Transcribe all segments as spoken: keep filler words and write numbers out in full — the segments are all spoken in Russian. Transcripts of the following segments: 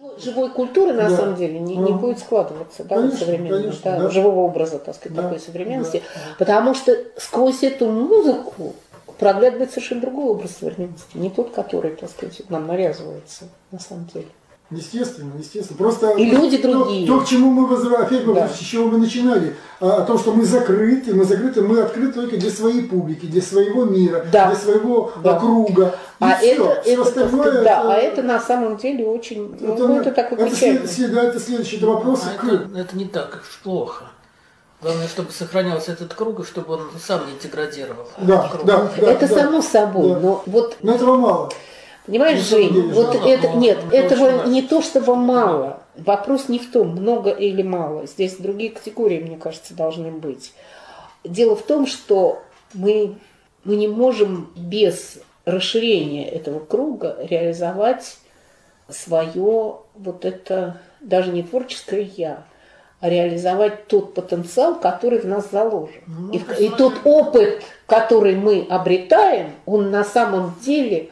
Живой культуры, на да. самом деле, не, не будет складываться, да, конечно, современной, конечно, да, да. живого образа, так сказать, да. такой современности, да. потому что сквозь эту музыку проглядывает совершенно другой образ современности, не тот, который, так сказать, нам навязывается, на самом деле. Естественно, естественно. Просто и люди то, другие. То, к чему мы возвращаемся, опять, да. с чего мы начинали, о том, что мы закрыты, мы закрыты, мы открыты только для своей публики, для своего мира, да. для своего да. круга. И а все, это, все это, остальное, сказать, это, да, а это на самом деле очень, это, ну, это такой это, печальный. след, это следующий вопрос. А это, это не так уж плохо. Главное, чтобы сохранялся этот круг, и чтобы он сам не деградировал. Да, да, да, это да, само собой, да. но вот... Но этого мало. Понимаешь, не Жень, вот мало, это, мало, нет, мало, этого мало. не то, чтобы мало. Вопрос не в том, много или мало. Здесь другие категории, мне кажется, должны быть. Дело в том, что мы, мы не можем без расширения этого круга реализовать свое вот это, даже не творческое «я», а реализовать тот потенциал, который в нас заложен. Ну, и, и тот опыт, который мы обретаем, он на самом деле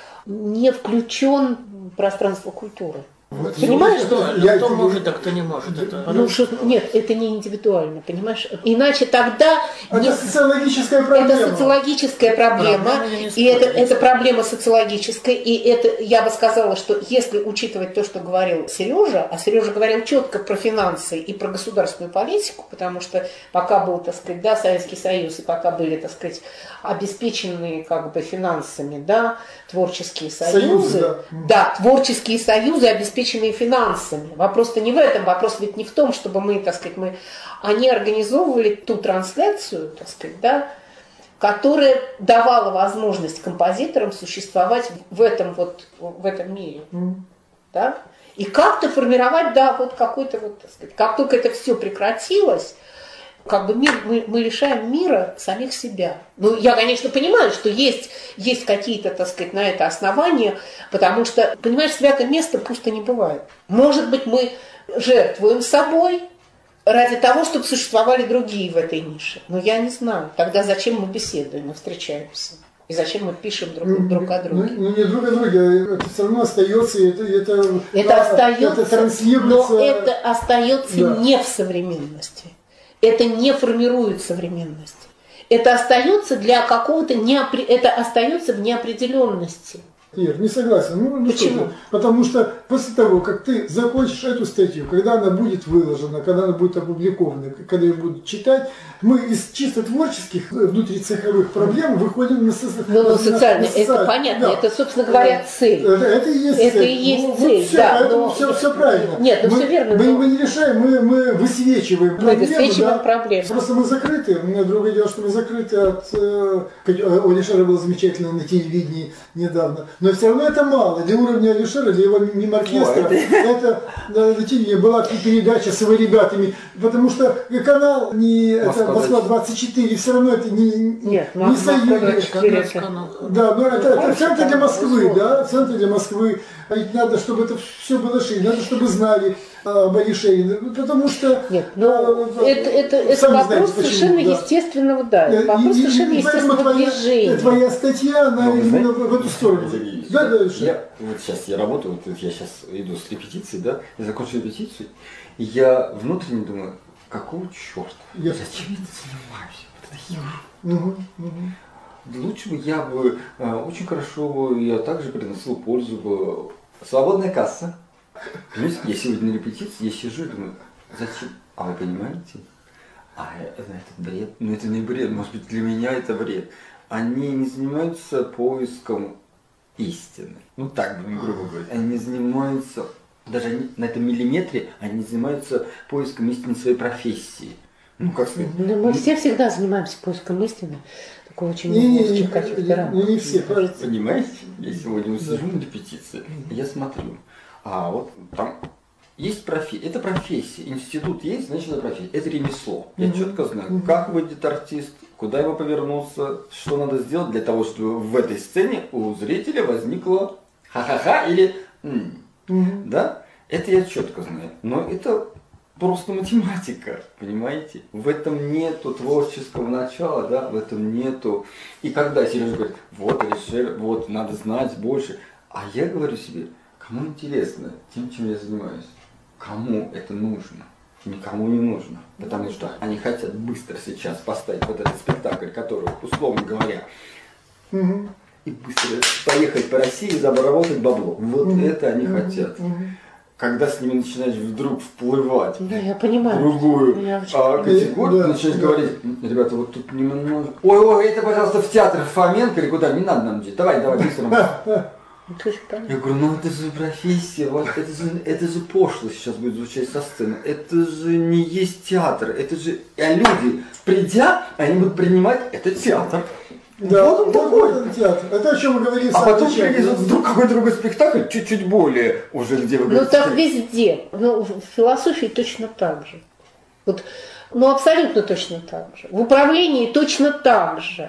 не включен в пространство культуры. Вот понимаешь, что я, кто я, может, а кто не может. Это ну, что, нет, это не индивидуально, понимаешь? Иначе тогда... Это не, социологическая проблема. Это социологическая проблема, проблема и это, это проблема социологическая, и это, я бы сказала, что если учитывать то, что говорил Сережа, а Сережа говорил четко про финансы и про государственную политику, потому что пока был, так сказать, да, Советский Союз, и пока были, так сказать, обеспеченные как бы финансами, да, творческие союзы, Союзы, да. да, творческие союзы, обеспеченные финансами. Вопрос-то не в этом, вопрос ведь не в том, чтобы мы, так сказать, мы, они организовывали ту трансляцию, так сказать, да, которая давала возможность композиторам существовать в этом вот, в этом мире, mm. да, и как-то формировать, да, вот какой-то вот, так сказать, как только это все прекратилось, как бы мир, мы, мы лишаем мира самих себя. Ну, я, конечно, понимаю, что есть, есть какие-то, так сказать, на это основания, потому что, понимаешь, святое место пусто не бывает. Может быть, мы жертвуем собой ради того, чтобы существовали другие в этой нише. Но я не знаю. Тогда зачем мы беседуем, мы встречаемся? И зачем мы пишем друг, ну, друг о друге? Ну, не друг о друге, это все равно остается, это, это, это а, остается, это транслируется. Но это остается да. не в современности. Это не формирует современность. Это остается для какого-то неопре... это остается в неопределенности. Нет, не согласен. Ну, ну Почему? Что Потому что после того, как ты закончишь эту статью, когда она будет выложена, когда она будет опубликована, когда ее будут читать, мы из чисто творческих внутрицеховых проблем выходим на, со... ну, на, социальные. на социальные. Это понятно, да. это, собственно говоря, цель. Это, это и есть это цель. И есть ну, цель. Вот все, да, поэтому но... все, все правильно. Нет, ну мы, все верно. Мы, но... мы не решаем, мы, мы высвечиваем мы проблемы. высвечиваем да? проблемы. Просто мы закрыты. У меня другое дело, что мы закрыты от... У Алишера было замечательно на телевидении недавно. Но все равно это мало. Для уровня Алишера, для его мим-оркестра, это на телевидении была передача с его ребятами. Потому что канал не это Москва двадцать четыре, все равно это не, Нет, не союз. Да, но это, это центр для Москвы, да, центр для Москвы. Ведь надо, чтобы это все было шире, надо, чтобы знали об Алишере, потому что... Нет, ну, э, это, это, это вопрос знаете, совершенно почему, естественного, да, да вопрос и, совершенно и, естественного твоя, движения. Твоя статья, она ну, именно знаете, в эту сторону. Да, да, я, вот сейчас я работаю, вот я сейчас иду с репетицией, да, я закончу репетицию, и я внутренне думаю, какого черта, я... зачем я это занимаюсь? Вот это я. Угу, угу. Лучше бы я бы, очень хорошо, я также приносил пользу бы. Свободная касса. Я сегодня на репетиции, я сижу и думаю, зачем? А вы понимаете? А это, это бред. Ну это не бред, может быть для меня это бред. Они не занимаются поиском истины. Ну так, грубо говоря. Они не занимаются, даже на этом миллиметре, они занимаются поиском истины своей профессии. Ну как сказать? Ну, мы все всегда занимаемся поиском истины. Такой очень не, не, не, не, не, не все, кажется. Понимаете? Я сегодня сижу на репетиции, я смотрю. А вот там есть профессия, это профессия, институт есть, значит это профессия, это ремесло. Я mm-hmm. четко знаю, mm-hmm. как выйдет артист, куда его повернуться, что надо сделать для того, чтобы в этой сцене у зрителя возникло ха-ха-ха или м-м. mm-hmm. да? Это я четко знаю, но это просто математика, понимаете? В этом нету творческого начала, да, в этом нету. И когда Сережа говорит, вот Алишер, вот надо знать больше, а я говорю себе, Кому интересно тем, чем я занимаюсь? Кому это нужно? Никому не нужно. Потому что они хотят быстро сейчас поставить вот этот спектакль, который, условно говоря, угу. и быстро поехать по России и заработать бабло. Вот угу. это они угу. хотят. Угу. Когда с ними начинаешь вдруг вплывать да, я понимаю. в другую я а, категорию, да, начинаешь да. говорить, ребята, вот тут немного... Ой, ой, это, пожалуйста, в театр Фоменко или куда, не надо нам идти, давай, давай, быстро. Я говорю, ну это же профессия, вот, это, же, это же пошло сейчас будет звучать со сцены, это же не есть театр, это же... А люди, придя, они будут принимать это театр. Да, вот он такой. Вот театр. Это о чем мы говорили. А потом привезут вдруг какой-то другой спектакль, чуть-чуть более уже где вы говорите. Ну так везде. Ну, в философии точно так же. Вот, ну абсолютно точно так же. В управлении точно так же.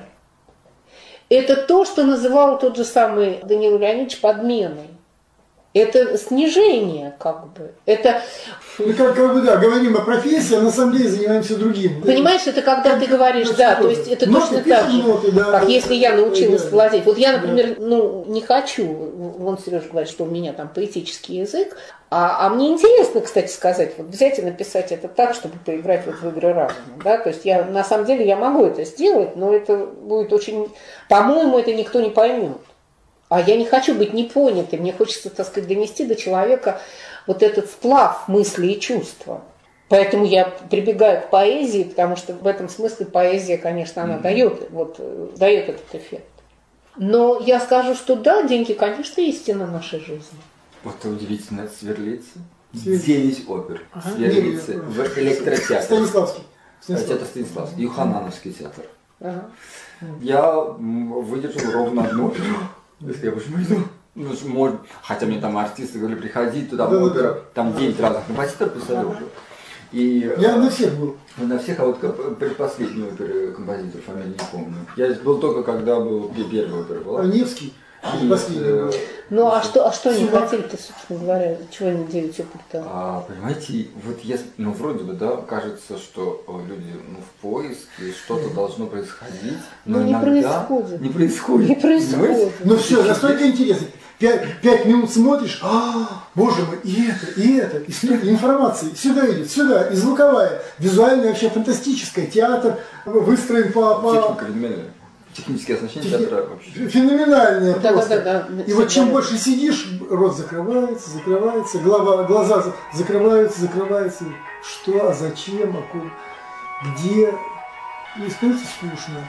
Это то, что называл тот же самый Даниил Леонидович подменой. Это снижение, как бы. Это... Ну, как, как бы, да, говорим о профессии, а на самом деле занимаемся другим. Понимаешь, это когда как, ты говоришь, да, то есть это ноты, точно так же, ноты, да, как да, если я научилась да, владеть. Вот я, например, да. ну, не хочу, вон Сережа говорит, что у меня там поэтический язык, а, а мне интересно, кстати сказать, вот взять и написать это так, чтобы поиграть вот в игры разума, да, то есть я, на самом деле, я могу это сделать, но это будет очень, по-моему, это никто не поймет. А я не хочу быть непонятой, мне хочется, так сказать, донести до человека вот этот сплав мысли и чувства. Поэтому я прибегаю к поэзии, потому что в этом смысле поэзия, конечно, она mm-hmm. дает, вот, дает этот эффект. Но я скажу, что да, деньги, конечно, истина нашей жизни. Вот это удивительно, Сверлица. Девять опер. Ага. Сверлица в электротеатре. Станиславский. Станиславский. Это Станиславский. Юханановский театр. Ага. Я выдержал ровно одну оперу. Если я почему-то, ну, может, хотя мне там артисты говорили, приходи туда, да, опера, да, там да. девять разных композиторов писали уже. И, я на всех был. На всех, а вот предпоследней оперы композитор, фамилию не помню. Я был только, когда был первая опера была. Невский. И, э, ну а что, а что они хотели-то, собственно говоря, чего они девять опыт-то? А, понимаете, вот я, ну вроде бы, да, кажется, что люди ну, в поиске, что-то должно происходить, но ну, иногда не происходит. Не происходит. Не происходит. Ну все, настолько интересно. Пять, пять минут смотришь, а, боже мой, и это, и это, и столько информации, сюда идет, сюда, и звуковая, визуальная, вообще фантастическая, театр выстроен по... по... Технические оснащения Техни... театра вообще. Феноменальное да, просто. Да, да, да. И вот чем больше сидишь, рот закрывается, закрывается, голова, глаза закрываются, закрываются. Что, а зачем, а куда, где? И становится скучно.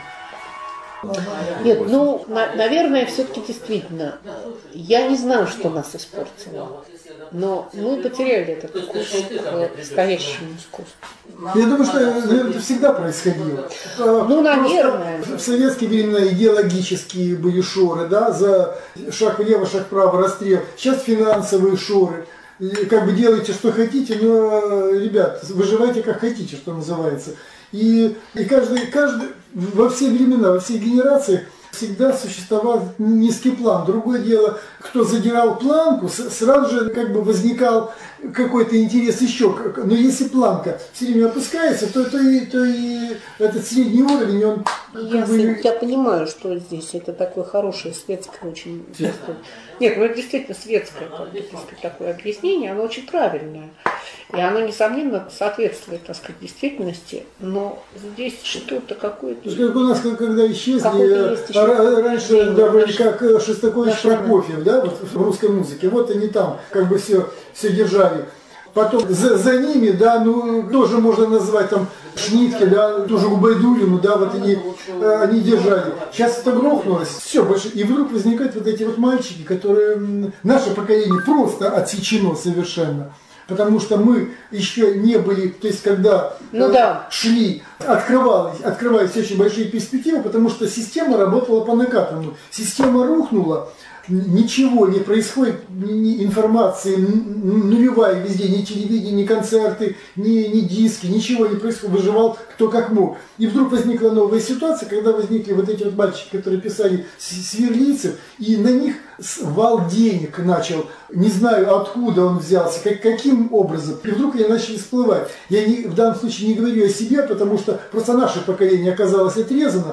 Нет, ну, на, наверное, все-таки действительно, я не знаю, что нас испортило, но мы потеряли этот вкус к настоящему искусству. Я думаю, что это всегда происходило. Ну, наверное. Просто в советские времена идеологические были шоры, да, за шаг влево, шаг вправо, расстрел. Сейчас финансовые шоры. И как бы делайте, что хотите, но, ребят, выживайте, как хотите, что называется. И, и каждый, каждый, во все времена, во всех генерациях всегда существовал низкий план. Другое дело, кто задирал планку, сразу же как бы возникал какой-то интерес еще. Но если планка все время опускается, то, то, и, то и этот средний уровень, он... Я, бы... я понимаю, что здесь это такое хорошее, светское, очень... Нет, ну это действительно светское, как бы, такое объяснение, оно очень правильное. И оно, несомненно, соответствует, так сказать, действительности, но здесь что-то какое-то... Как у нас, когда исчезли, раньше, да, вроде как Шостакович, Прокофьев, да, вот в русской музыке, вот они там как бы все, все держали. Потом за, за ними, да, ну, тоже можно назвать там Шнитке, да, тоже Губайдулину, да, вот они, они держали. Сейчас это грохнулось, все больше. И вдруг возникают вот эти вот мальчики, которые, наше поколение просто отсечено совершенно. Потому что мы еще не были, то есть когда ну, э, да. шли, открывались, открывались очень большие перспективы, потому что система работала по накатанному. Система рухнула, ничего не происходит, ни информации нулевая везде, ни телевидение, ни концерты, ни, ни диски, ничего не происходит, выживал кто как мог. И вдруг возникла новая ситуация, когда возникли вот эти вот мальчики, которые писали сверлицев, и на них вал денег начал, не знаю откуда он взялся, как, каким образом, и вдруг они начали всплывать. Я не, в данном случае не говорю о себе, потому что просто наше поколение оказалось отрезано.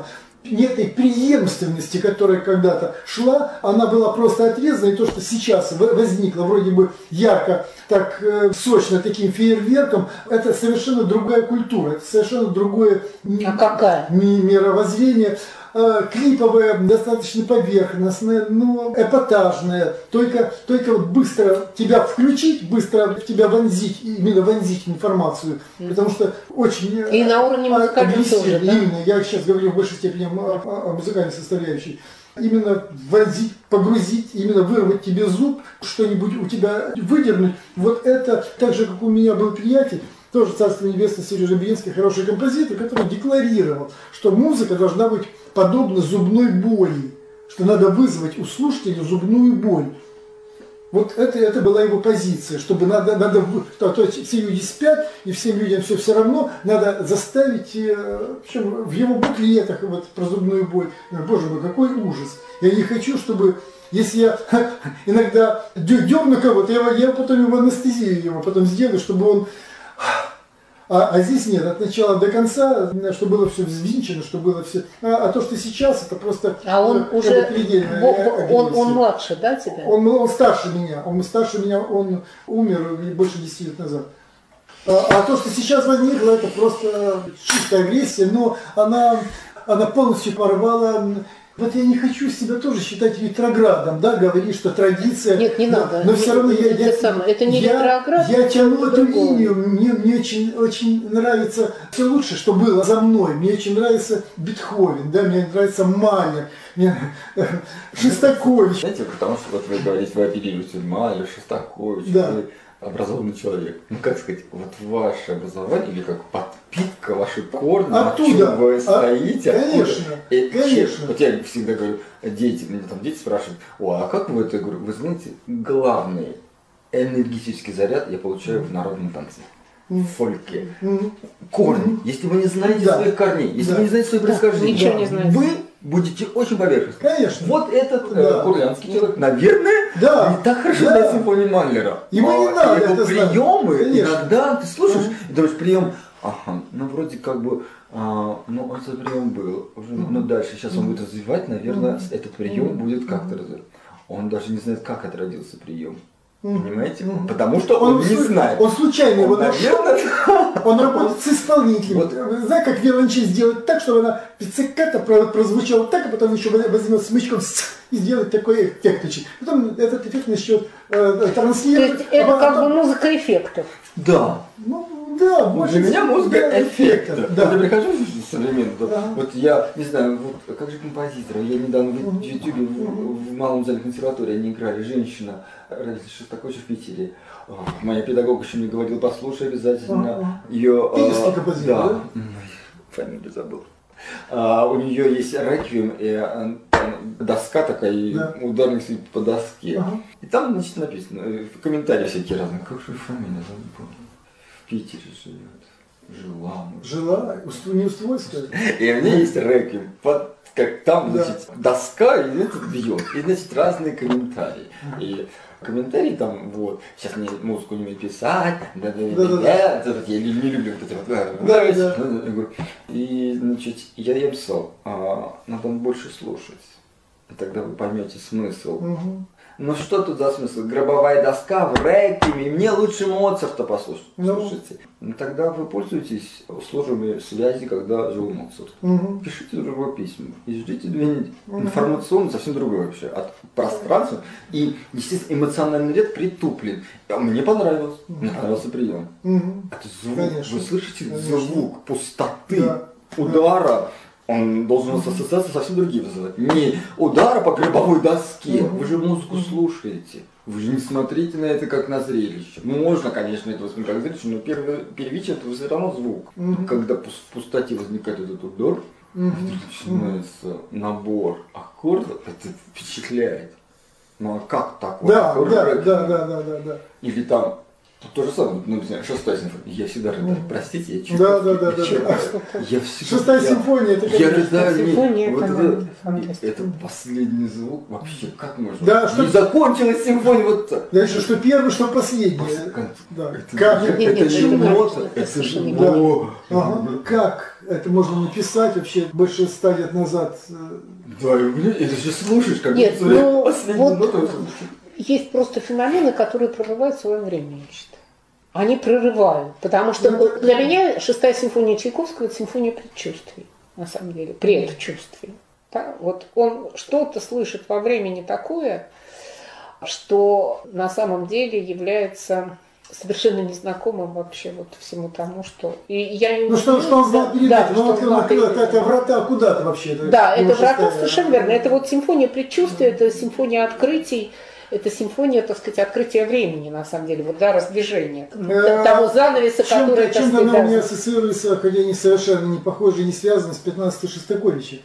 нет этой преемственности, которая когда-то шла, она была просто отрезана, и то, что сейчас возникло вроде бы ярко, так э, сочно таким фейерверком, это совершенно другая культура, это совершенно другое а какая? мировоззрение. Клиповое, достаточно поверхностное, но эпатажное. Только, только вот быстро тебя включить, быстро в тебя вонзить, именно вонзить информацию. Потому что очень... И на уровне музыкального тоже, да? Именно, я сейчас говорю в большей степени о, о, о музыкальной составляющей. Именно вонзить, погрузить, именно вырвать тебе зуб, что-нибудь у тебя выдернуть. Вот это, так же, как у меня был приятель, тоже Царство Небесное, Сережа Белинский, хороший композитор, который декларировал, что музыка должна быть подобна зубной боли, что надо вызвать у слушателя зубную боль. Вот это, это была его позиция, чтобы надо, надо то, то есть все люди спят, и всем людям все все равно, надо заставить, причем в его буклетах вот, про зубную боль, боже мой, какой ужас. Я не хочу, чтобы, если я иногда дерну кого-то, я, я потом его анестезию его потом сделаю, чтобы он... А, а здесь нет, от начала до конца, чтобы было все взвинчено, чтобы было все. А, а то, что сейчас, это просто. А он ну, уже он, он младше, да, тебя? Он, он старше меня. Он старше меня, он умер больше десяти лет назад. А, а то, что сейчас возникло, это просто чистая агрессия, но она, она полностью порвала. Вот я не хочу себя тоже считать ретроградом, да, говорить, что традиция. Нет, не но, надо. Но все равно я, это, я, самое, это не я, ретроград. я тяну эту линию. Мне, мне очень, очень нравится все лучше, что было за мной. Мне очень нравится Бетховен, да, мне нравится Малер, мне, Шостакович. Знаете, потому что вот вы говорите, вы оперируете Малер, Шостакович, да. Вы образованный человек. Ну как сказать, вот ваше образование или как подпитка, ваши корни, оттуда, на чем вы стоите. А, конечно, и, конечно. Вот я всегда говорю, дети, меня там дети спрашивают, о, а как вы это, я говорю, вы знаете, главный энергетический заряд я получаю в народном танце. В фольке. Корни. Если вы не знаете да. своих корней, если да. вы не знаете своих да. происхождения, Ничего не знаете. вы будете очень поверхностны. Конечно. Вот этот да. э, курлянский человек, наверное, да. не так хорошо да. знает симфонию Маллера. Ему а, не надо его это приемы, знать. иногда ты слушаешь, uh-huh. и думаешь, прием, ага, ну вроде как бы, а, ну этот прием был, уже, uh-huh. ну дальше сейчас uh-huh. он будет развивать, наверное, uh-huh. этот прием uh-huh. будет как-то развивать. Он даже не знает, как отродился прием. Понимаете? Mm-hmm. Потому что он, он не знает. Он случайно его нашел. Он работает с исполнителем. Вот. Знаешь, как виолончель сделать так, чтобы она пицциката прозвучала так, а потом еще возьмет смычком и сделать такой эффект. Потом этот эффект начнет э, транслировать. То есть это а как потом... бы музыка эффектов. Да. Ну, да, для меня музыка да, эффекта. Да. Вот я прихожу современно, да. вот я, не знаю, вот как же композитор, я недавно в Ютубе в, в малом зале консерватории они играли, женщина, Шостакович в Питере. Моя педагог еще мне говорила, послушай обязательно ее... Питерский композитор, да? Да, фамилию забыл. А, у нее есть реквием, и а, доска такая, да. Ударник сидит по доске. Ага. И там, значит, написано, комментарии всякие разные. Как же фамилия, забыл. В Питере живет. Жила. Жила? Не Уствольская? И у меня есть реквием. Под, как там, да. Значит, доска, и это бьет. И, значит, разные комментарии. Ага. И комментарии там, вот, сейчас мне музыку не умею писать, да, да, да, да, да, да, я не, не люблю вот это вот, да, да, да. Да. И, значит, я ей писал, а, надо больше слушать, и тогда вы поймете смысл. Угу. Ну что тут за смысл? Гробовая доска в реквиеме, мне лучше Моцарта послушать. Ну. Слушайте. Ну, тогда вы пользуетесь услугами связи, когда жил Моцарт. Угу. Пишите другое письмо и ждите две недели. Угу. Информационно совсем другое вообще. От пространства. И, естественно, эмоциональный ряд притуплен. А мне понравилось. Угу. Мне понравился прием. Угу. Это звук. Конечно. Вы слышите Конечно. Звук пустоты, да. Удара. Он должен с ассоциации совсем другие вызывать. Не удара по гробовой доске. Вы же музыку слушаете. Вы же не смотрите на это как на зрелище. Ну, можно, конечно, это воспринимать как зрелище, но первое, первичное это все равно звук. Mm-hmm. Когда в пустоте возникает этот удар, mm-hmm. начинается набор аккордов, это впечатляет. Ну а как так? Да, вот, да, да, да, да, да, да. Или там То же самое, ну, например, шестая симфония. Я всегда рыдаю. Простите, я чуть Да, да, да, да. Я всегда... Шестая симфония, это Я рыдаю. Симфония, Вот это, это, это последний звук. Вообще, как можно? Да, что... Не закончилась симфония вот так. Дальше, что первый, что последний. Да. Это, как? Нет, нет, это нет, же это нота. это Это же да. нота. Ага. Как это можно написать вообще больше ста лет назад? Да, это же слушаешь, как Нет, ну, последнюю вот ноту. есть просто феномены, которые прорывают свое время, я считаю. Они прорывают, потому что ну, для меня шестая симфония Чайковского – это симфония предчувствий, на самом деле, предчувствий. Да? Вот он что-то слышит во времени такое, что на самом деле является совершенно незнакомым вообще вот всему тому, что... И я не ну что, что он знал перед да, этим? Ну, что это, это, это врата куда-то вообще? Это да, это врата, шестая, совершенно верно. Это вот симфония предчувствия, это симфония открытий, это симфония, так сказать, открытия времени, на самом деле, вот, да, раздвижения того занавеса, чем который... Чем-то она у меня ассоциируется, хотя они совершенно не похожи, не связаны с пятнадцатой Шостаковичем.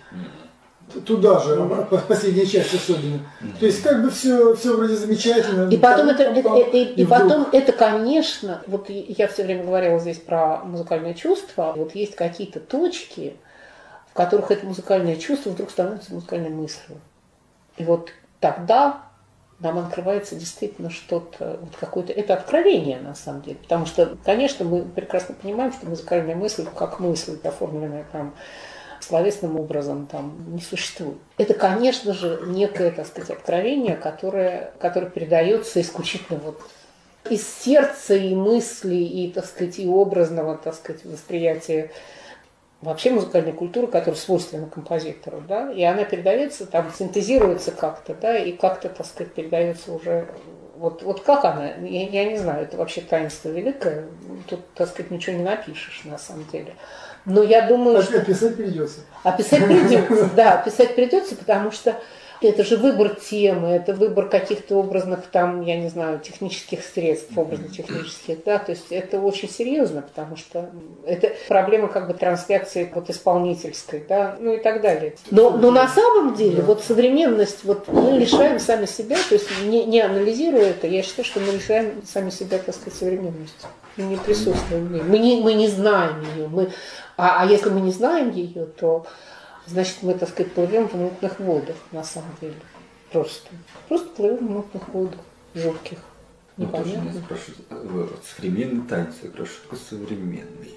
Туда же, mm-hmm. последняя часть особенно. Mm-hmm. То есть как бы все, все вроде замечательно. И потом, это, там, это, там, это, и, и и потом это, конечно, вот я все время говорила здесь про музыкальное чувство, вот есть какие-то точки, в которых это музыкальное чувство вдруг становится музыкальной мыслью. И вот тогда нам открывается действительно что-то, вот какое-то, это откровение на самом деле. Потому что, конечно, мы прекрасно понимаем, что музыкальная мысль, как мысль, оформленная там словесным образом, там не существует. Это, конечно же, некое, так сказать, откровение, которое, которое передается исключительно вот из сердца и мысли, и, так сказать, и образного, так сказать, восприятия вообще музыкальной культуры, которая свойственна композитору, да, и она передается, там, синтезируется как-то, да, и как-то, так сказать, передается уже, вот, вот как она, я, я не знаю, это вообще таинство великое, тут, так сказать, ничего не напишешь, на самом деле. Но я думаю, а что... Описать придется. Описать придется, да, описать придется, потому что это же выбор темы, это выбор каких-то образных там, я не знаю, технических средств, образно-технических, да, то есть это очень серьезно, потому что это проблема как бы трансляции вот исполнительской, да, ну и так далее. Но, но на самом деле вот современность, вот мы лишаем сами себя, то есть не, не анализируя это, я считаю, что мы лишаем сами себя, так сказать, современностью. Мы не присутствуем в ней, мы не, мы не знаем ее, мы, а, а если мы не знаем ее, то значит, мы, так сказать, плывем в мутных водах, на самом деле. Просто. Просто плывем в мутных водах, жутких. Непонятно. Ну, спрашивают, современный танец, я говорю, что такое современный?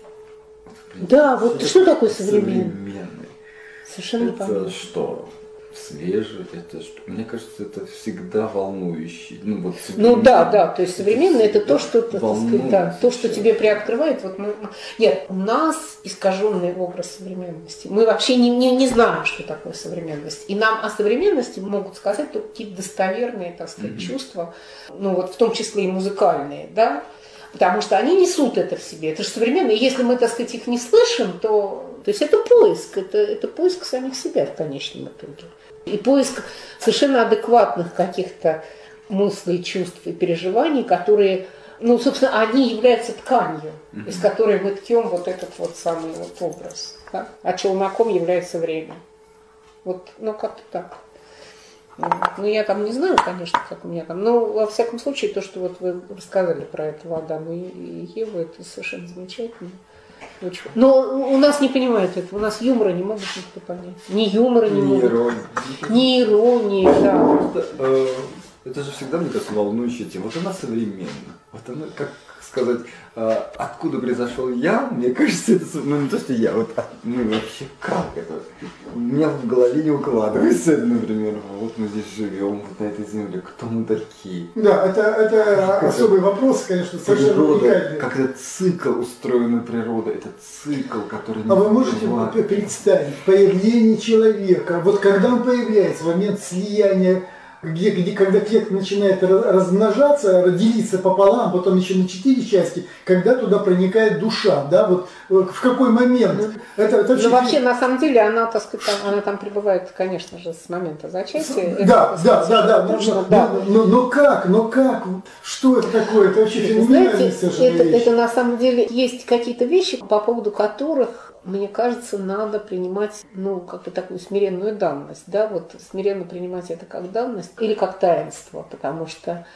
Да, вот что, что такое современный? Современный. Совершенно непонятно. Это что? Свежий, это что? Мне кажется, это всегда волнующий. Ну, вот ну да, да, то есть современное это, это то, что, так сказать, да, то, что тебе приоткрывает. Вот мы, нет, у нас искаженный образ современности. Мы вообще не, не, не знаем, что такое современность. И нам о современности могут сказать только какие-то достоверные, так сказать, mm-hmm. чувства, ну вот в том числе и музыкальные, да, потому что они несут это в себе. Это же современно. И если мы, так сказать, их не слышим, то... То есть это поиск, это, это поиск самих себя в конечном итоге. И поиск совершенно адекватных каких-то мыслей, чувств и переживаний, которые, ну, собственно, они являются тканью, mm-hmm. из которой мы ткем вот этот вот самый вот образ. Да? А челноком является время. Вот, ну, как-то так. Ну, я там не знаю, конечно, как у меня там, но, во всяком случае, то, что вот вы рассказали про этого Адама и Еву, это совершенно замечательно. Но у нас не понимают этого, у нас юмора не могут никто понять. Ни юмора не, не могут. Иронии. Ни иронии, да. Это, э, это же всегда, мне кажется, волнующая тема. Вот она современна. Вот она, как сказать, э, откуда произошел я, мне кажется, это, ну не то, что я, вот, ну вообще как это? У меня в голове не укладывается это, например, вот мы здесь живем, вот на этой земле, кто мы такие? Да, это, это особый вопрос, конечно, совершенно уникальный. Как этот цикл устроена природа, это цикл, который... А вы можете бывает. представить появление человека, вот когда он появляется, в момент слияния, Где, где, когда клетка начинает размножаться, делиться пополам, потом еще на четыре части, когда туда проникает душа, да, вот в какой момент? Ну, это, это ну вообще, на самом деле, она, так сказать, там, она там пребывает, конечно же, с момента зачатия. Да, это, да, да, да, но, точно, но, да. Но, но, но как, но как, что это такое? Это вообще феноменальная совершенно это, вещь. это на самом деле есть какие-то вещи, по поводу которых, мне кажется, надо принимать, ну, как-то такую смиренную данность, да, вот смиренно принимать это как данность или как таинство, потому что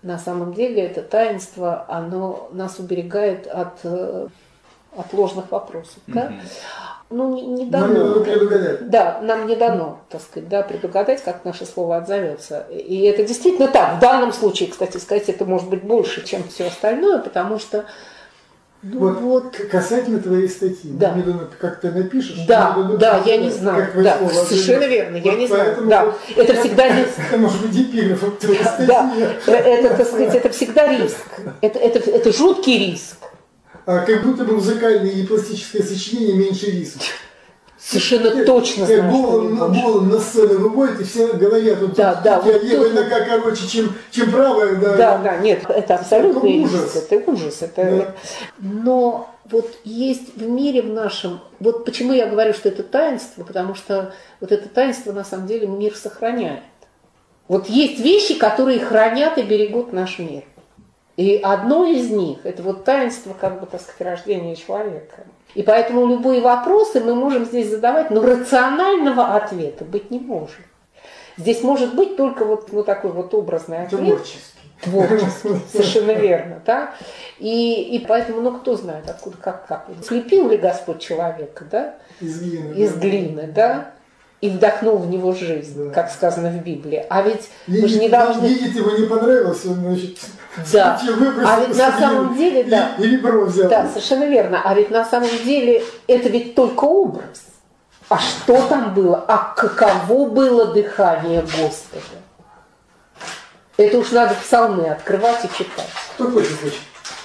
на самом деле это таинство, оно нас уберегает от, от ложных вопросов. Mm-hmm. Да? Ну, не, не дано. Нам не предугадать. Да, нам не дано, так сказать, да, предугадать, как наше слово отзовется. И это действительно так. В данном случае, кстати сказать, это может быть больше, чем все остальное, потому что ну, вот, вот касательно твоей статьи, да. как ты напишешь, да, думаю, да, я не знаю, да, совершенно верно, я вот не знаю, да, вот, это всегда риск. Это может быть эпиграфом твоей статьи. Да, это, так сказать, это всегда риск, это, это, это жуткий риск. А как будто бы музыкальное и пластическое сочинение меньше риска. Совершенно как, точно как знаю, болом, что болом на сцену выходит, и все говорят, вот да, да, вот левая тут... нога короче, чем, чем правая. Да, да, да, нет, это абсолютный это риск, это ужас. Это... Да. Но вот есть в мире в нашем, вот почему я говорю, что это таинство, потому что вот это таинство на самом деле мир сохраняет. Вот есть вещи, которые хранят и берегут наш мир. И одно из них, это вот таинство, как бы, так сказать, рождения человека. И поэтому любые вопросы мы можем здесь задавать, но рационального ответа быть не может. Здесь может быть только вот ну, такой вот образный ответ. Творческий. Творческий, совершенно верно. Да? И, и поэтому, ну кто знает, откуда, как, как. Слепил ли Господь человека, да? Из глины. Из глины, да? И вдохнул в него жизнь, да. Как сказано в Библии. А ведь мы же не должны... Видеть его не понравилось, он, значит, да. А ведь на самом деле, да. И ребро взял. Да, совершенно верно. А ведь на самом деле это ведь только образ. А что там было? А каково было дыхание Господа? Это уж надо псалмы открывать и читать. Кто хочет, хочет.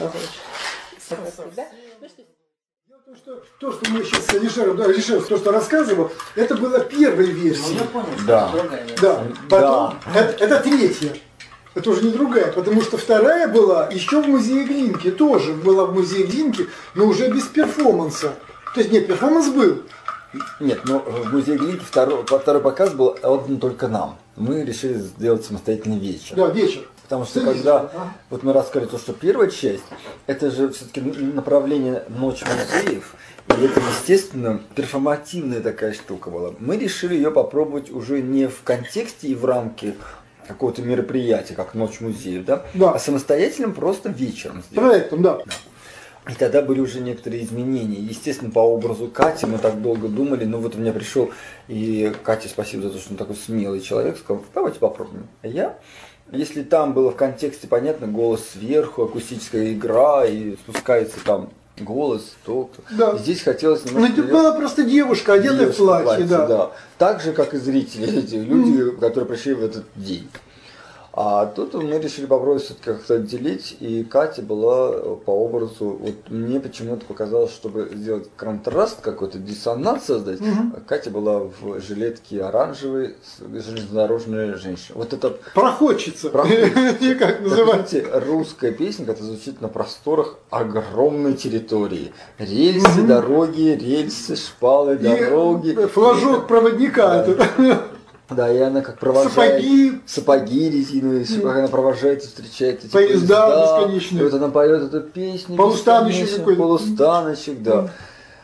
Да? То что, то, что мы сейчас с Алишером, да, Алишер, то, что рассказывал, это была первая версия. Ну, я понял, да. Да. Потом, да. Это, это третья. Это уже не другая, потому что вторая была еще в музее Глинки, тоже была в музее Глинки, но уже без перформанса. То есть нет, перформанс был. Нет, но в музее Глинки второй, второй показ был отдан только нам. Мы решили сделать самостоятельный вечер. Да, вечер. Потому что когда а? вот мы рассказали то, что первая часть, это же все-таки направление «Ночь музеев», и это, естественно, перформативная такая штука была. Мы решили ее попробовать уже не в контексте и в рамке какого-то мероприятия, как «Ночь музеев», да? Да. А самостоятельным просто вечером сделать. Проектом, да. И тогда были уже некоторые изменения. Естественно, по образу Кати мы так долго думали, но вот у меня пришел, и Катя, спасибо за то, что он такой смелый человек, сказал, давайте попробуем. А я... Если там было в контексте, понятно, голос сверху, акустическая игра, и спускается там голос, то да. Здесь хотелось немножко... Ну, это была просто девушка, одетая в платье, платье да. да. Так же, как и зрители, эти люди, mm. которые пришли в этот день. А тут мы решили попробовать как-то отделить, и Катя была по образу, вот мне почему-то показалось, чтобы сделать контраст какой-то, диссонанс создать, угу. Катя была в жилетке оранжевой, железнодорожная женщина. Вот это... Проходчица. Проходчица. Как называется? Русская песня, которая звучит на просторах огромной территории. Рельсы, угу. дороги, рельсы, шпалы, дороги. Флажок проводника. Да, и она как провожает сапоги, сапоги резиновые, mm. она провожает и встречает эти поезда, поезда бесконечные. И вот она поет эту песню. Полустаночек какой-то. Полустаночек, да. Mm.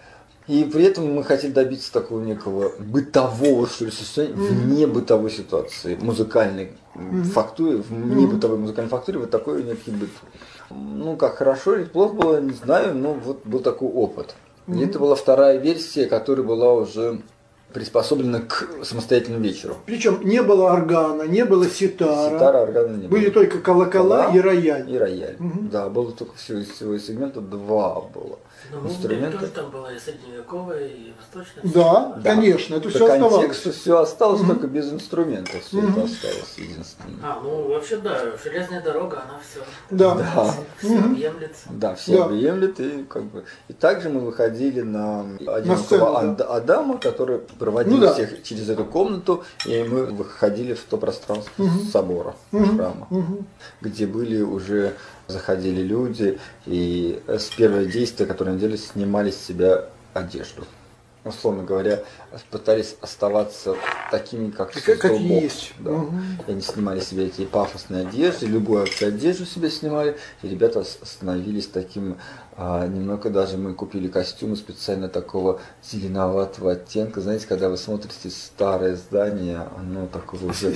И при этом мы хотели добиться такого некого бытового, что ли, состояния, mm. вне бытовой ситуации, музыкальной mm. фактуре, вне mm. бытовой музыкальной фактуре, вот такой некий быт. Ну, как хорошо или плохо было, не знаю, но вот был такой опыт. Mm. И это была вторая версия, которая была уже... приспособлена к самостоятельному вечеру. Причем не было органа, не было ситара. Ситара, органа не было. Были только колокола и рояль. И рояль. Угу. Да, было только всего из всего сегмента два было. Но инструмента. Тоже там была и средневековая, и восточная. Да, да, конечно, это все оставалось. По контексту все осталось, угу. только без инструментов все угу. это осталось единственное. А, ну вообще да, железная дорога, она все. Да. Да. Все угу. объемлет. Да, все да. объемлет. И как бы. И также мы выходили на одинокого Ад- да. Адама, который проводил ну, всех да. через эту комнату, и мы выходили в то пространство угу. собора, угу. храма, угу. где были уже заходили люди, и с первого действия, которое они делали, снимали с себя одежду. Условно говоря, пытались оставаться такими, как как, как Бог. есть. Да. Угу. И они снимали себе эти пафосные одежды, любую одежду себе снимали, и ребята становились таким, а, немного даже мы купили костюмы специально такого зеленоватого оттенка. Знаете, когда вы смотрите старое здание, оно такое уже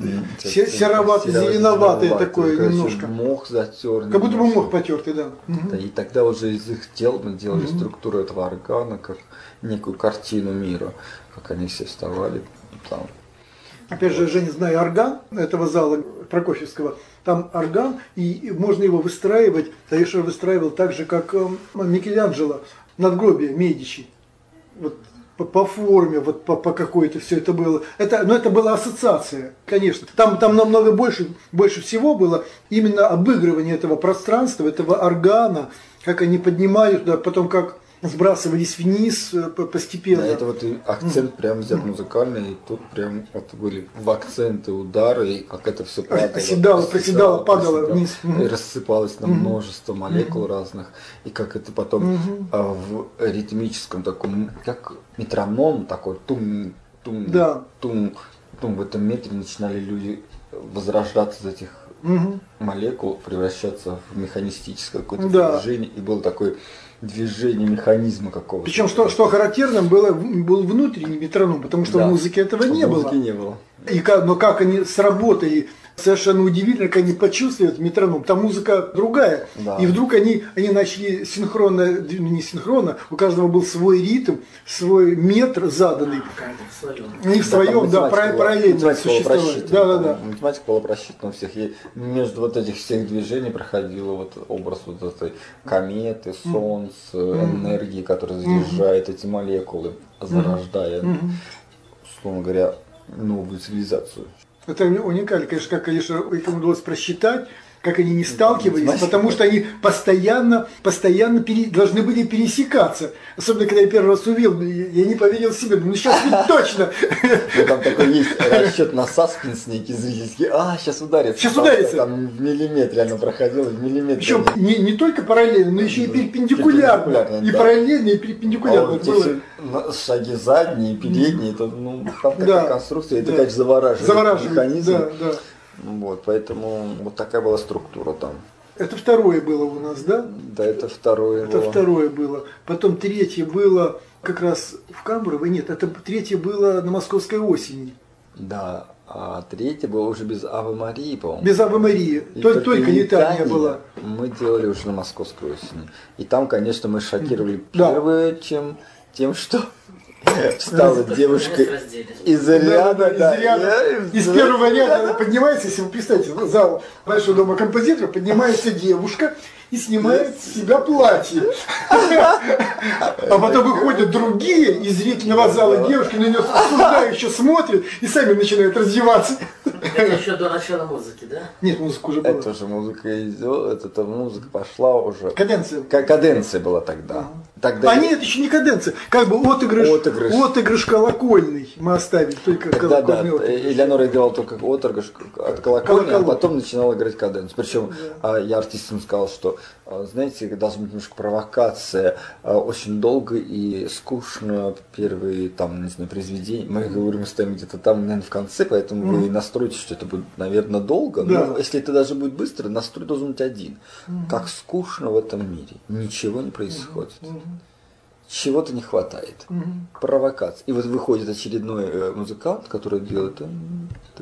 сероватое, зеленоватое такое немножко. Мох затер. Как будто бы мох потертый, да. Да. И тогда уже из их тел мы делали угу. структуру этого органа, как некую картину мира, как они все вставали там. Опять же, Женя, знаю орган этого зала Прокофьевского, там орган, и можно его выстраивать, Алишер выстраивал так же, как Микеланджело, надгробие Медичи. Вот по, по форме, вот по, по какой-то все это было. Это, но это была ассоциация, конечно. Там, там намного больше, больше всего было именно обыгрывание этого пространства, этого органа, как они поднимают, да, потом как сбрасывались вниз постепенно. Да, это вот и акцент прям взят музыкальный, и тут прям вот были в акценты удары, и как это все падало. Оседало, проседало, падало вниз. И рассыпалось на множество молекул разных, и как это потом а, в ритмическом таком, как метроном такой, тум, тум, да. тум, тум, в этом метре начинали люди возрождаться из этих угу. молекул, превращаться в механистическое какое-то да. движение, и был такой движение механизма какого-то. Причем, что, что характерным было, был внутренний метроном, потому что да. в музыке этого не в было. Музыки не было. И как, но как они сработали, совершенно удивительно, как они почувствуют метроном. Там музыка другая. Да. И вдруг они, они начали синхронно, не синхронно, у каждого был свой ритм, свой метр заданный. Не в своем, да, параллельно существовали. Да, да, да. Математика была просчитана у всех. И между вот этих всех движений проходил вот образ вот этой кометы, солнца, mm-hmm. энергии, которая заряжает mm-hmm. эти молекулы, зарождая, mm-hmm. условно говоря, новую цивилизацию. Это уникально, конечно, как, конечно, им удалось просчитать, как они не сталкивались, Математика. Потому что они постоянно, постоянно пере, должны были пересекаться. Особенно, когда я первый раз увидел, я не поверил себе, ну сейчас ведь точно. Ну, там такой есть расчет на саспенс некий зрительский, а, сейчас ударится. Сейчас ударится. Там в миллиметре оно проходило, в миллиметре. Причем не, не только параллельно, но еще и перпендикулярно. перпендикулярно и да. параллельно, и перпендикулярно. А вот шаги задние, передние, это, ну, там такая да. конструкция, это, да. конечно, завораживает, завораживает механизм. Да, да. Вот, поэтому вот такая была структура там. Это второе было у нас, да? Да, это второе это было. второе было. Потом третье было как раз в Камброво. Нет, это третье было на Московской осени. Да, а третье было уже без Авы Марии, по-моему. Без Авы Марии. Только, только летание было. Мы делали уже на Московской осени. И там, конечно, мы шокировали да. первое, чем тем, что встала девушка из ряда, да, из, ряда. из первого ряда поднимается, если вы представите, зал Большого дома композитора, поднимается девушка и снимает с себя платье. А потом выходят другие из зрительного зала девушки, на нее осуждающе смотрят и сами начинают раздеваться. Это еще до начала музыки, да? Нет, музыка уже была. Это уже музыка идет, это музыка пошла уже. Каденция. Каденция была тогда. Тогда а нет, это еще не каденция. Как бы отыгрыш, отыгрыш. отыгрыш колокольный мы оставили. Только тогда, да, Элеонора играла только отыгрыш от колокольни, а потом начинала играть каденцию. Причем да. я артистам сказал, что, знаете, должна быть немножко провокация. Очень долго и скучно первые там, не знаю, произведения. Мы говорим, мы стоим где-то там, наверное, в конце, поэтому mm-hmm. вы настроите, что это будет, наверное, долго. Да. Но если это даже будет быстро, настрой должен быть один. Mm-hmm. Как скучно в этом мире. Ничего не происходит. Mm-hmm. Чего-то не хватает. Угу. Провокация. И вот выходит очередной э, музыкант, который делает... Угу.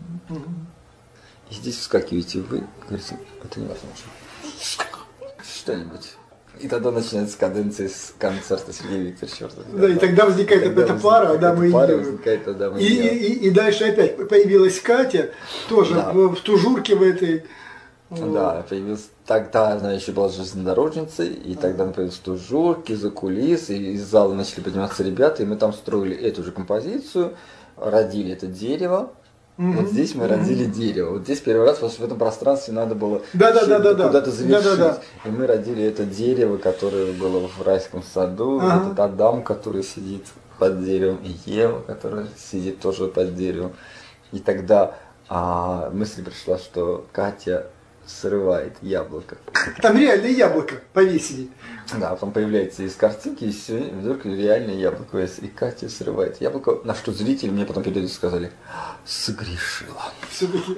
И здесь вскакиваете вы, говорите, это невозможно. Что-нибудь. И тогда начинается каденция с концерта Сергея Викторовича. Да, и тогда возникает тогда эта пара, да, мы пара возникает, тогда мы и, и, и дальше опять появилась Катя, тоже да. в, в тужурке в этой... Да, появилась, тогда она еще была железнодорожницей, и тогда она появилась в тужурке, за кулисы, и из зала начали подниматься ребята, и мы там строили эту же композицию, родили это дерево. Mm-hmm. Вот здесь мы родили mm-hmm. дерево. Вот здесь первый раз, потому что в этом пространстве надо было да, да, да, да, куда-то завершить. Да, да, да. И мы родили это дерево, которое было в райском саду, ага. этот Адам, который сидит под деревом, и Ева, которая сидит тоже под деревом. И тогда а, мысль пришла, что Катя срывает яблоко. Там реально яблоко повесили. Да, потом появляется из картинки, и все, вдруг реально яблоко, и Катя срывает яблоко, на что зрители мне потом перед этим сказали: согрешила. Все-таки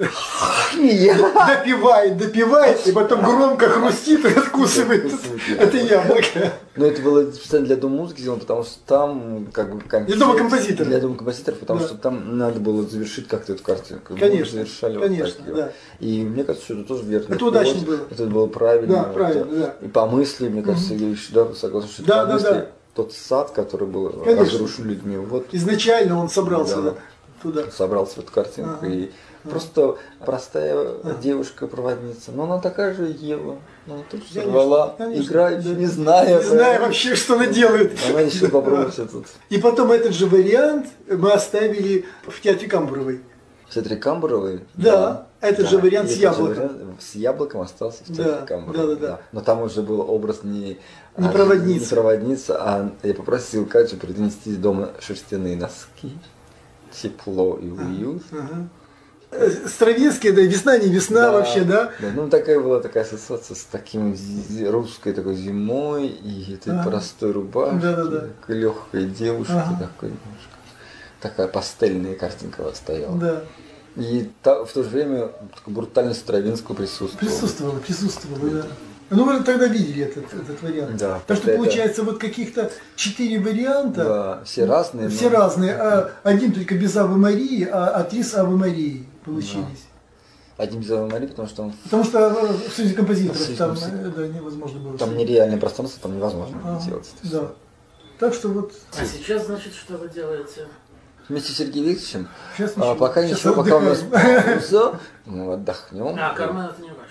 Я. допивает, допивает, и потом громко хрустит и откусывает это яблоко. Но это было специально для Дома музыки сделано, потому что там как бы концерт, Для Дома композиторов. Для Дома композиторов, потому Да. что там надо было завершить как-то эту картинку. Конечно, Мы завершали конечно, вот так да. И мне кажется, что это тоже верно. Это удачно было. Это было правильно. Да, правильно, это, да. И по мысли, мне кажется, Сергей Ильич, да, согласен, что Да, по да, мысли, да. тот сад, который был Конечно. разрушен людьми, вот Изначально он собрался Да. туда. собрался в эту картинку. Ага. И просто простая девушка-проводница, но она такая же Ева. Она тоже Конечно, сорвала, конечно. играет, Да. не зная. Не знаю вообще, что она делает. Она еще попробует все тут. И потом этот же вариант мы оставили в театре Камбуровой. В театре Камбуровой? Да, этот же вариант с и этот же яблоком. вариант с яблоком остался в театре Да, Камбуровой. да, да, да. Но там уже был образ не, Не а, проводницы. не проводница, а я попросил Катю принести из дома шерстяные носки. Тепло и уют. Ага. Э, Стравинский, да, весна не весна вообще, да? Да, ну такая была такая ассоциация с таким зи- русской такой зимой и этой Ага. простой рубашкой, Да, да, да. такой легкой девушкой, Ага. такой немножко. Такая пастельная картинка вот стояла. Да. И та- в то же время такой брутальность Стравинского присутствовала. Присутствовало, присутствовало, да. Ну, вы тогда видели этот, этот вариант. Да, Так что это- получается вот каких-то четыре варианта. Да, все разные. Все но- разные. А один только без Авы Марии, а, а три с Авы Марии получились. Один без Авы Марии, потому что он, Потому что э, в Союзе композиторов В Союзе там композиторов. э, да, невозможно было. там всё. нереальное пространство, там невозможно А, делать это всё. Да. Так что вот А сейчас, значит, что вы делаете? Вместе с Сергеем Викторовичем, сейчас а, ничего. пока Сейчас ничего, пока у нас отдыхаем. пауза, мы отдохнем. А, Кармен это не ваше.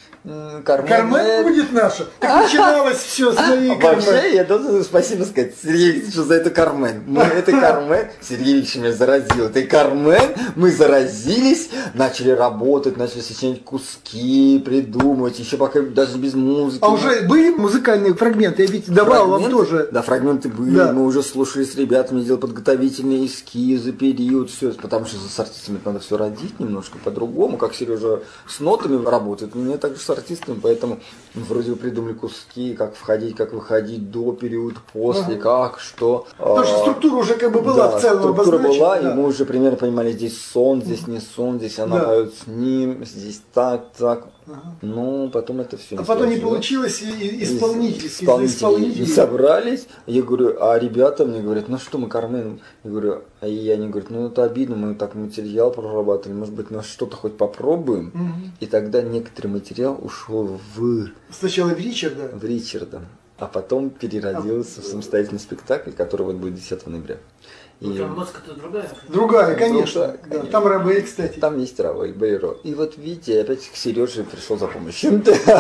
М, Кармен, Кармен будет наша. Так начиналось все с моей Кармен. Вообще, я должен спасибо сказать Сергею Викторовичу за это Кармен. Мы это Кармен, Сергей Викторович меня заразил. Это Кармен, мы заразились, начали работать, начали сочинять куски, придумывать, еще пока даже без музыки. А уже были музыкальные фрагменты? Я ведь давал вам Фрагменты- тоже. Да, фрагменты были, Да. мы уже слушали с ребятами, делали подготовительные эскизы, период, все, потому что с артистами надо все родить немножко по-другому, как Сережа с нотами работает, мне так же с артистами, поэтому вроде бы придумали куски, как входить, как выходить до, период, после, как, что. Потому что а, структура уже как бы была да, в целом структура обозначена. была, да. и мы уже примерно понимали, здесь сон, здесь не сон, здесь она Да. поет с ним, здесь так, так. Ага. Ну, потом это все. А потом не получилось, и- и исполнители, Исполнители исполнители. не собрались. Я говорю, а ребята мне говорят, ну что мы Кармен? Я говорю, а и они говорят, ну это обидно, мы так материал прорабатывали, может быть, мы что-то хоть попробуем. Мгм. И тогда некоторый материал ушел в, Сначала в Ричарда. в Ричарда, а потом переродился в самостоятельный спектакль, который вот будет десятого ноября. И Ну, там музыка-то другая. Другая, конечно. Другая, Да, конечно. там Рабель, кстати. там есть Равель Бейро. И вот видите, я опять к Сереже пришел за помощью.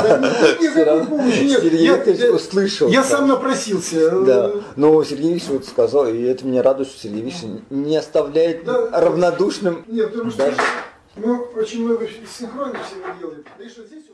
Никакой помощи нет. Сергей Я- Викторович я- услышал. Я так. сам напросился. Да, но Сергей Викторович вот сказал, и это меня радует, что Сергей Викторович не оставляет Да. равнодушным Нет, потому что даже. мы очень много синхронно всего делаем. Да и что здесь